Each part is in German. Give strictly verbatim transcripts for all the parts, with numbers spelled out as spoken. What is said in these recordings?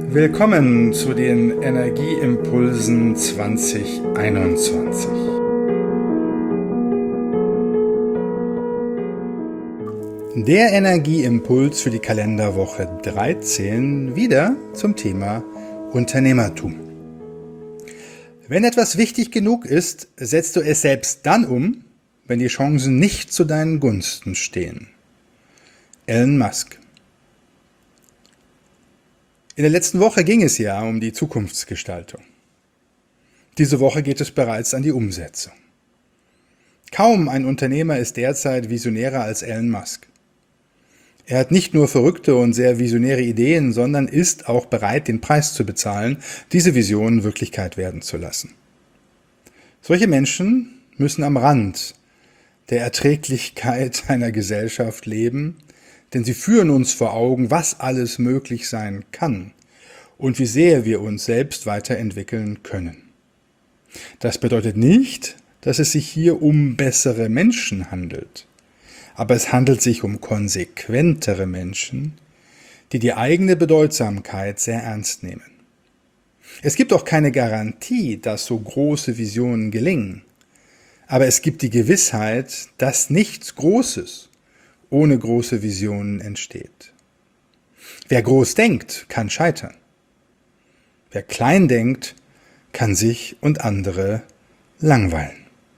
Willkommen zu den Energieimpulsen zwanzig einundzwanzig. Der Energieimpuls für die Kalenderwoche dreizehn, wieder zum Thema Unternehmertum. Wenn etwas wichtig genug ist, setzt du es selbst dann um, wenn die Chancen nicht zu deinen Gunsten stehen. Elon Musk. In der letzten Woche ging es ja um die Zukunftsgestaltung. Diese Woche geht es bereits an die Umsetzung. Kaum ein Unternehmer ist derzeit visionärer als Elon Musk. Er hat nicht nur verrückte und sehr visionäre Ideen, sondern ist auch bereit, den Preis zu bezahlen, diese Visionen Wirklichkeit werden zu lassen. Solche Menschen müssen am Rand der Erträglichkeit einer Gesellschaft leben, denn sie führen uns vor Augen, was alles möglich sein kann und wie sehr wir uns selbst weiterentwickeln können. Das bedeutet nicht, dass es sich hier um bessere Menschen handelt, aber es handelt sich um konsequentere Menschen, die die eigene Bedeutsamkeit sehr ernst nehmen. Es gibt auch keine Garantie, dass so große Visionen gelingen, aber es gibt die Gewissheit, dass nichts Großes ohne große Visionen entsteht. Wer groß denkt, kann scheitern. Wer klein denkt, kann sich und andere langweilen.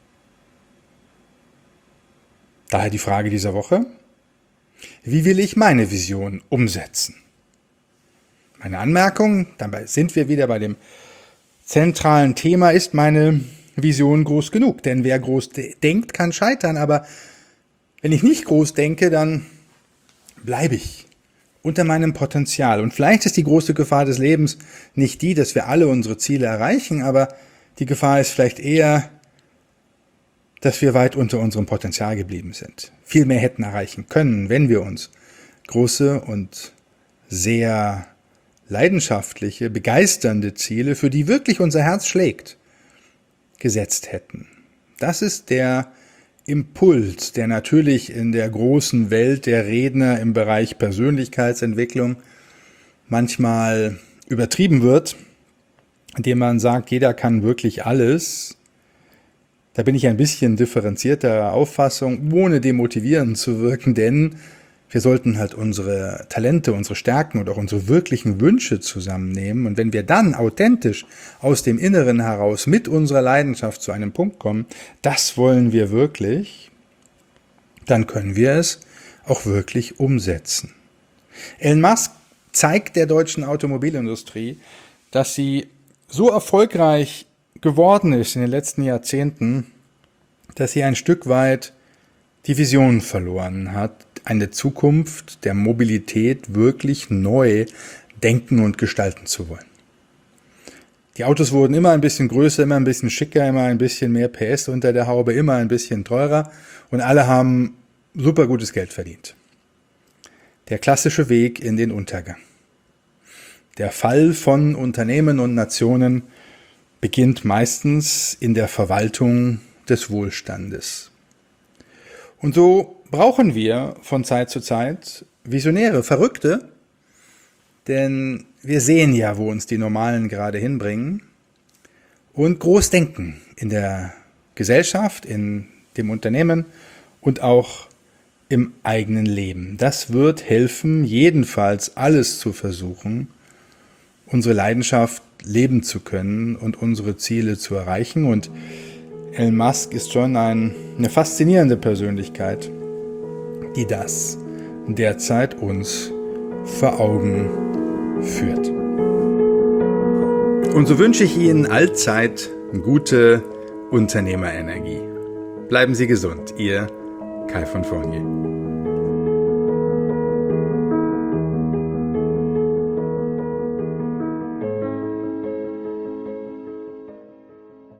Daher die Frage dieser Woche: Wie will ich meine Vision umsetzen? Meine Anmerkung, dabei sind wir wieder bei dem zentralen Thema: Ist meine Vision groß genug? Denn wer groß de- denkt, kann scheitern, aber wenn ich nicht groß denke, dann bleibe ich unter meinem Potenzial. Und vielleicht ist die große Gefahr des Lebens nicht die, dass wir alle unsere Ziele erreichen, aber die Gefahr ist vielleicht eher, dass wir weit unter unserem Potenzial geblieben sind. Viel mehr hätten erreichen können, wenn wir uns große und sehr leidenschaftliche, begeisternde Ziele, für die wirklich unser Herz schlägt, gesetzt hätten. Das ist der Impuls, der natürlich in der großen Welt der Redner im Bereich Persönlichkeitsentwicklung manchmal übertrieben wird, indem man sagt, jeder kann wirklich alles. Da bin ich ein bisschen differenzierter Auffassung, ohne demotivierend zu wirken, denn wir sollten halt unsere Talente, unsere Stärken und auch unsere wirklichen Wünsche zusammennehmen. Und wenn wir dann authentisch aus dem Inneren heraus mit unserer Leidenschaft zu einem Punkt kommen, das wollen wir wirklich, dann können wir es auch wirklich umsetzen. Elon Musk zeigt der deutschen Automobilindustrie, dass sie so erfolgreich geworden ist in den letzten Jahrzehnten, dass sie ein Stück weit die Vision verloren hat, eine Zukunft der Mobilität wirklich neu denken und gestalten zu wollen. Die Autos wurden immer ein bisschen größer, immer ein bisschen schicker, immer ein bisschen mehr P S unter der Haube, immer ein bisschen teurer und alle haben super gutes Geld verdient. Der klassische Weg in den Untergang. Der Fall von Unternehmen und Nationen beginnt meistens in der Verwaltung des Wohlstandes. Und so brauchen wir von Zeit zu Zeit Visionäre, Verrückte, denn wir sehen ja, wo uns die Normalen gerade hinbringen, und Großdenken in der Gesellschaft, in dem Unternehmen und auch im eigenen Leben. Das wird helfen, jedenfalls alles zu versuchen, unsere Leidenschaft leben zu können und unsere Ziele zu erreichen. Und Elon Musk ist schon ein, eine faszinierende Persönlichkeit, die das derzeit uns vor Augen führt. Und so wünsche ich Ihnen allzeit gute Unternehmerenergie. Bleiben Sie gesund, Ihr Kai von Fournier.